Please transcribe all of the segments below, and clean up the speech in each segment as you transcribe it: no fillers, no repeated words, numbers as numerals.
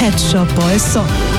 Pet Shop Boys. So.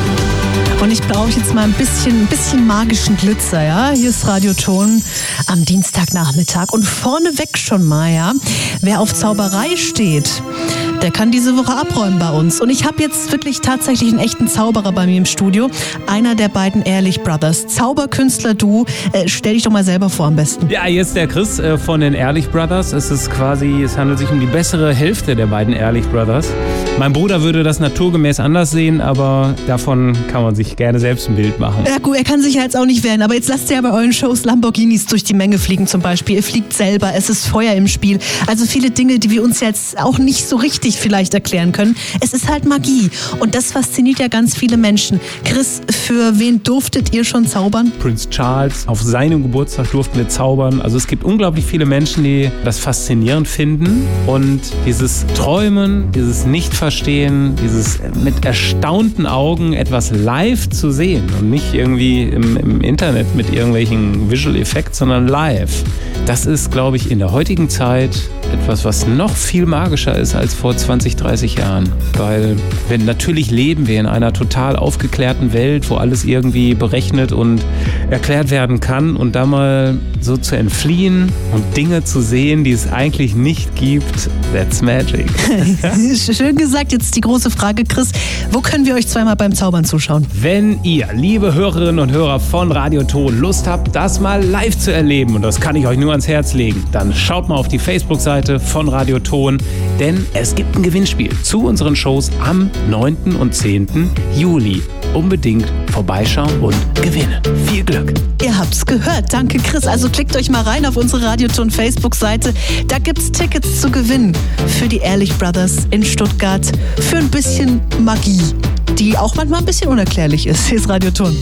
Und ich brauche jetzt mal ein bisschen magischen Glitzer, ja? Hier ist Radioton am Dienstagnachmittag. Und vorneweg schon mal, ja? Wer auf Zauberei steht, der kann diese Woche abräumen bei uns. Und ich habe jetzt wirklich tatsächlich einen echten Zauberer bei mir im Studio. Einer der beiden Ehrlich Brothers. Zauberkünstler, du. Stell dich doch mal selber vor am besten. Ja, hier ist der Chris von den Ehrlich Brothers. Es handelt sich um die bessere Hälfte der beiden Ehrlich Brothers. Mein Bruder würde das naturgemäß anders sehen, aber davon kann man sich gerne selbst ein Bild machen. Ja gut, er kann sich ja jetzt auch nicht wehren, aber jetzt lasst ihr ja bei euren Shows Lamborghinis durch die Menge fliegen zum Beispiel. Ihr fliegt selber, es ist Feuer im Spiel. Also viele Dinge, die wir uns jetzt auch nicht so richtig vielleicht erklären können. Es ist halt Magie und das fasziniert ja ganz viele Menschen. Chris, für wen durftet ihr schon zaubern? Prinz Charles, auf seinem Geburtstag durften wir zaubern. Also es gibt unglaublich viele Menschen, die das faszinierend finden und dieses Träumen, dieses Nicht-Verstehen, dieses mit erstaunten Augen etwas live zu sehen und nicht irgendwie im Internet mit irgendwelchen Visual Effects, sondern live. Das ist, glaube ich, in der heutigen Zeit etwas, was noch viel magischer ist als vor 20, 30 Jahren. Weil natürlich leben wir in einer total aufgeklärten Welt, wo alles irgendwie berechnet und erklärt werden kann. Und da mal so zu entfliehen und Dinge zu sehen, die es eigentlich nicht gibt, that's magic. Schön gesagt. Jetzt die große Frage, Chris. Wo können wir euch zweimal beim Zaubern zuschauen? Wenn ihr, liebe Hörerinnen und Hörer von Radioton, Lust habt, das mal live zu erleben, und das kann ich euch nur ans Herz legen, dann schaut mal auf die Facebook-Seite von Radioton, denn es gibt ein Gewinnspiel zu unseren Shows am 9. und 10. Juli. Unbedingt vorbeischauen und gewinnen. Viel Glück! Ihr habt's gehört. Danke, Chris. Also klickt euch mal rein auf unsere Radioton Facebook-Seite. Da gibt's Tickets zu gewinnen für die Ehrlich Brothers in Stuttgart. Für ein bisschen Magie, die auch manchmal ein bisschen unerklärlich ist. Hier ist Radioton.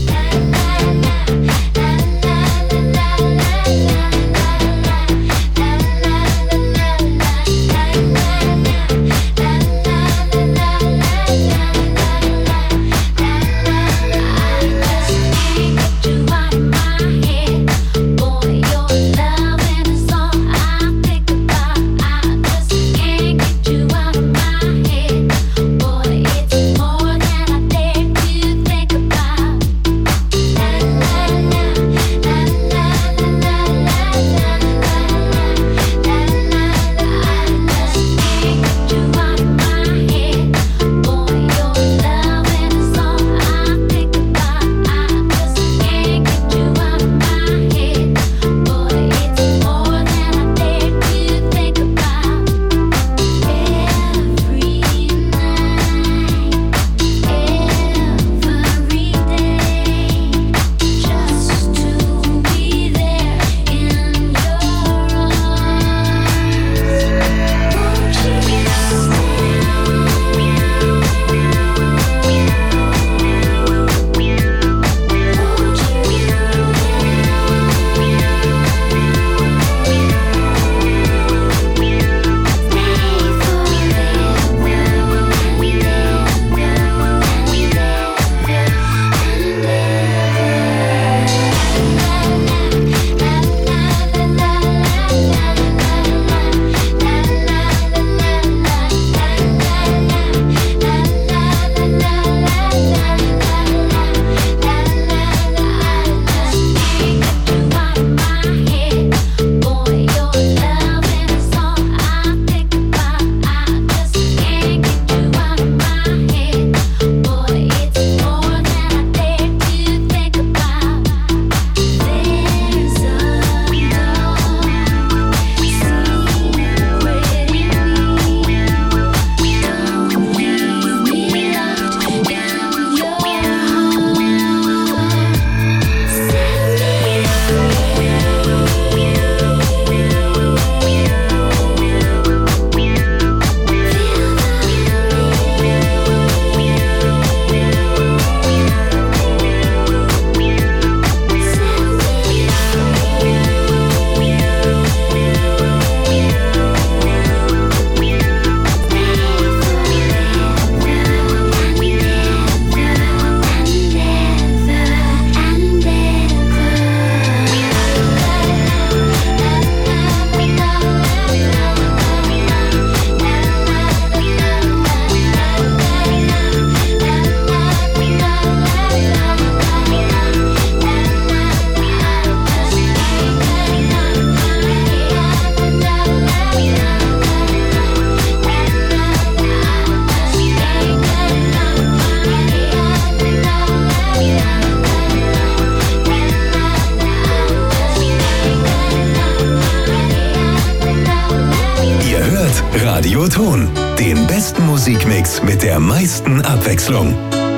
Radio Ton. Den besten Musikmix mit der meisten Abwechslung.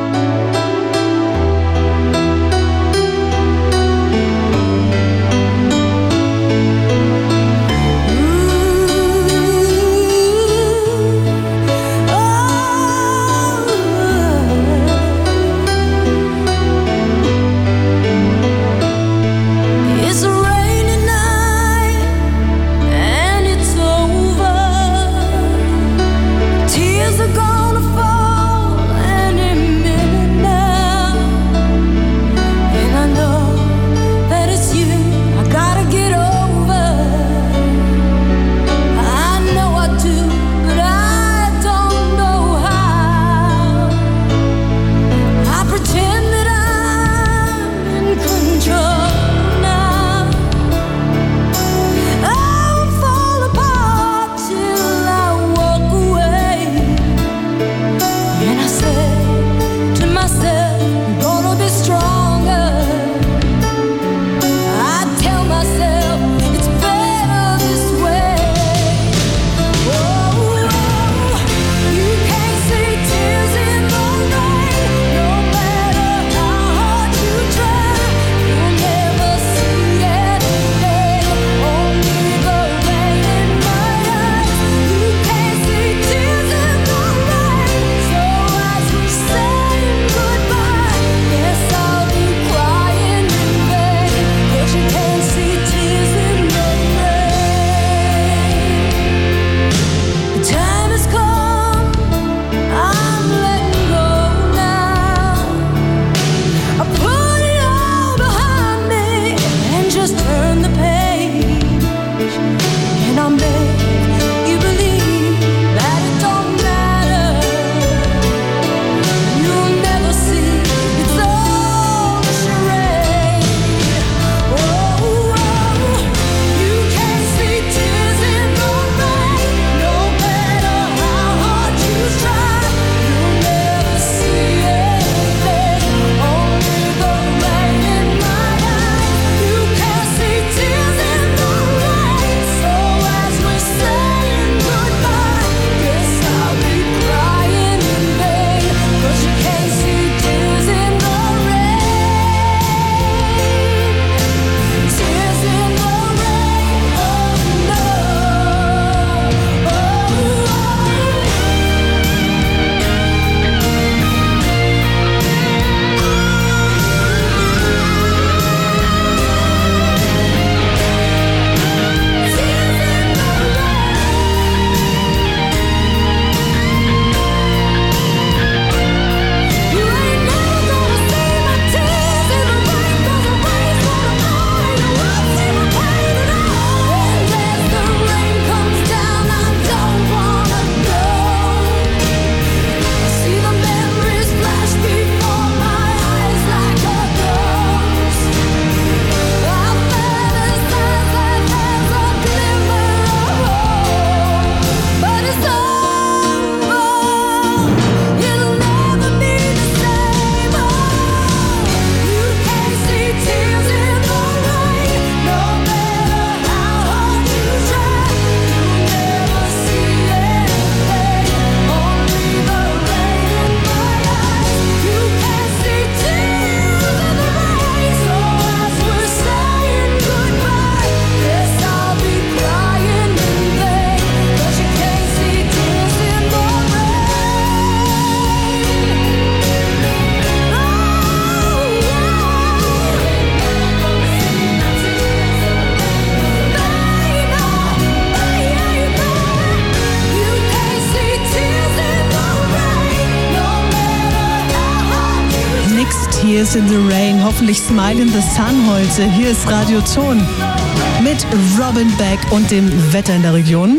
Tears in the Rain, hoffentlich Smile in the Sun heute. Hier ist Radio Ton mit Robin Beck und dem Wetter in der Region.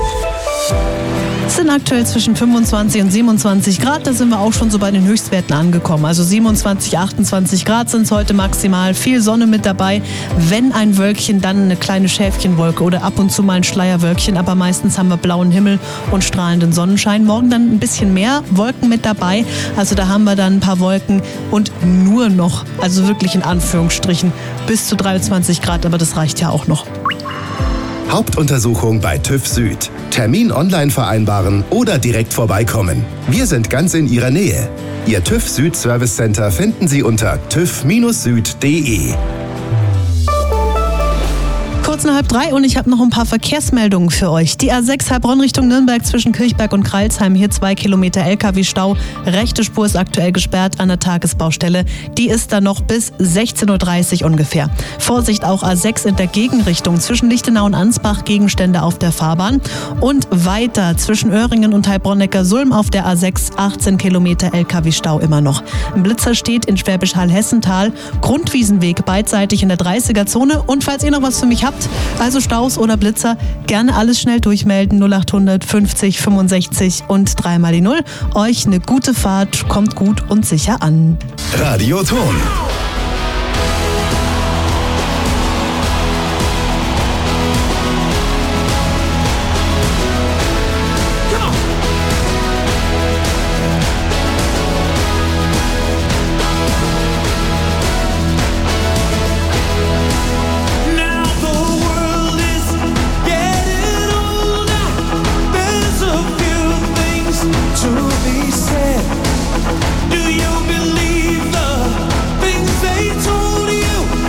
Es sind aktuell zwischen 25 und 27 Grad, da sind wir auch schon so bei den Höchstwerten angekommen. Also 27, 28 Grad sind es heute maximal, viel Sonne mit dabei. Wenn ein Wölkchen, dann eine kleine Schäfchenwolke oder ab und zu mal ein Schleierwölkchen, aber meistens haben wir blauen Himmel und strahlenden Sonnenschein. Morgen dann ein bisschen mehr Wolken mit dabei, also da haben wir dann ein paar Wolken und nur noch, also wirklich in Anführungsstrichen, bis zu 23 Grad, aber das reicht ja auch noch. Hauptuntersuchung bei TÜV Süd. Termin online vereinbaren oder direkt vorbeikommen. Wir sind ganz in Ihrer Nähe. Ihr TÜV Süd Service Center finden Sie unter tüv-süd.de. Kurz nach 2:30 und ich habe noch ein paar Verkehrsmeldungen für euch. Die A6 Heilbronn Richtung Nürnberg zwischen Kirchberg und Kreilsheim. Hier 2 Kilometer LKW-Stau. Rechte Spur ist aktuell gesperrt an der Tagesbaustelle. Die ist dann noch bis 16:30 Uhr ungefähr. Vorsicht auch A6 in der Gegenrichtung zwischen Lichtenau und Ansbach. Gegenstände auf der Fahrbahn. Und weiter zwischen Öhringen und Heilbronn-Neckarsulm auf der A6 18 Kilometer LKW-Stau immer noch. Ein Blitzer steht in Schwäbisch Hall-Hessental. Grundwiesenweg beidseitig in der 30er-Zone. Und falls ihr noch was für mich habt, also Staus oder Blitzer, gerne alles schnell durchmelden. 0800 50 65 und 3 mal die 0. Euch eine gute Fahrt, kommt gut und sicher an. Radioton. Do you believe the things they told you?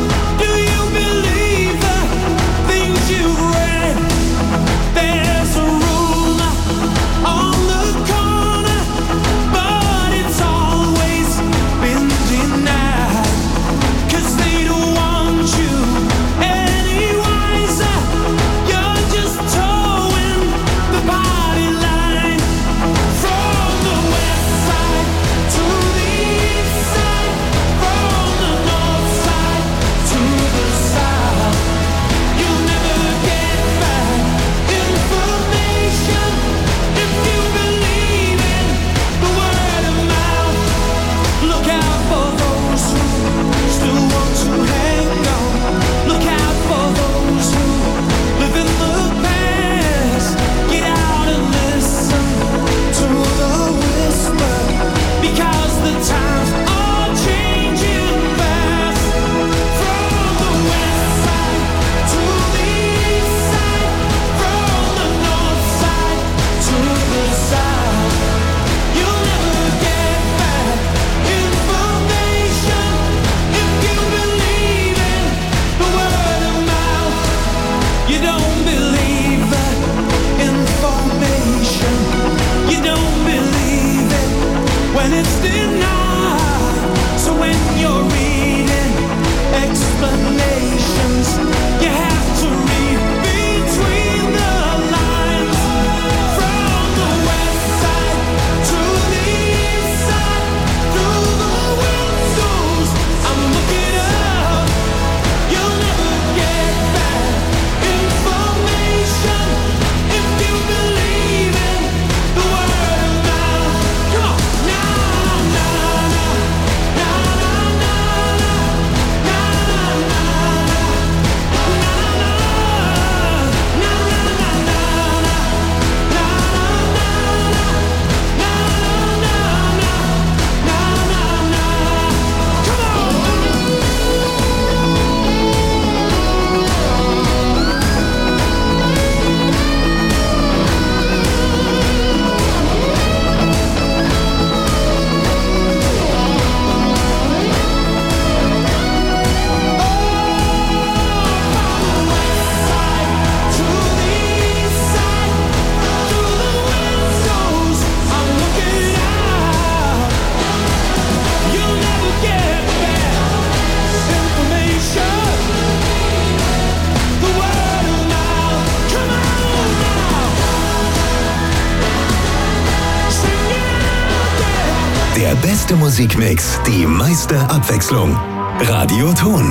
Der beste Musikmix, die meiste Abwechslung. Radioton.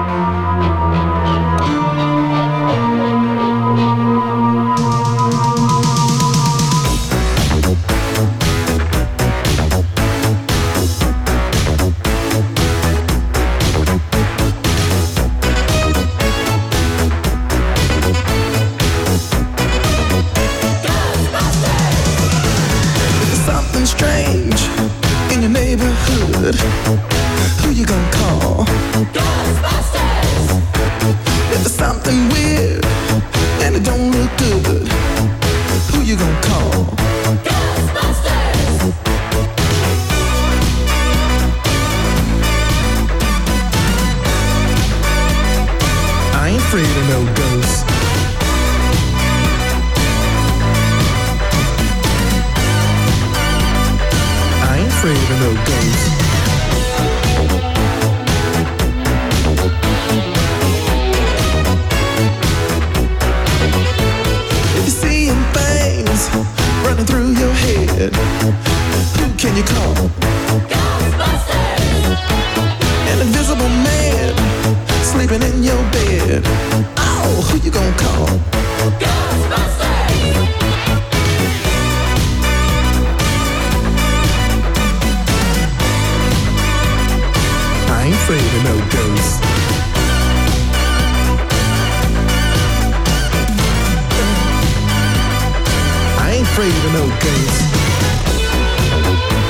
Who you gonna call? Ghostbusters! If there's something weird and afraid of no ghosts. If you're seeing things running through your head, who can you call? Ghostbusters! An invisible man sleeping in your bed. Oh, who you gonna call? Ghostbusters! I ain't afraid of no ghosts. I ain't afraid of no ghosts.